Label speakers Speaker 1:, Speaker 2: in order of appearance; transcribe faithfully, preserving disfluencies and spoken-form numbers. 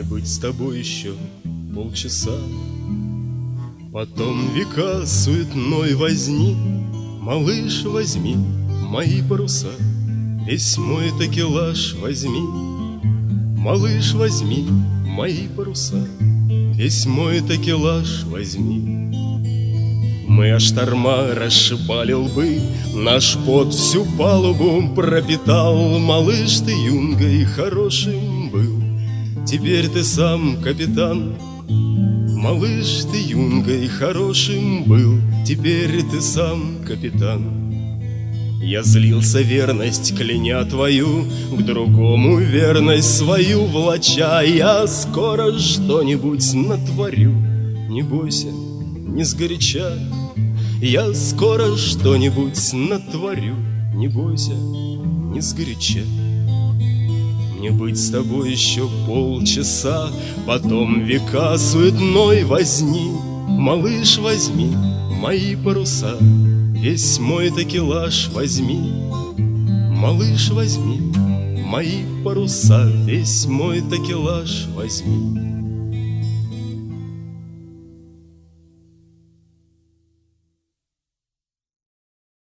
Speaker 1: Мне быть с тобой еще полчаса. Потом века суетной возни, малыш, возьми мои паруса, весь мой такелаж возьми. Малыш, возьми мои паруса, весь мой такелаж возьми. Мы о шторма расшибали лбы, наш пот всю палубу пропитал. Малыш, ты юнгой хорошим был, теперь ты сам капитан. Малыш, ты юнгой хорошим был, теперь ты сам капитан. Я злился, верность кляня твою, к другому верность свою влача. Я скоро что-нибудь натворю, не бойся, не сгоряча. Я скоро что-нибудь натворю, не бойся, не сгоряча. Мне быть с тобой еще полчаса, потом века суетной возни. Малыш, возьми мои паруса, весь мой такелаж возьми. Малыш, возьми мои паруса, весь мой такелаж возьми.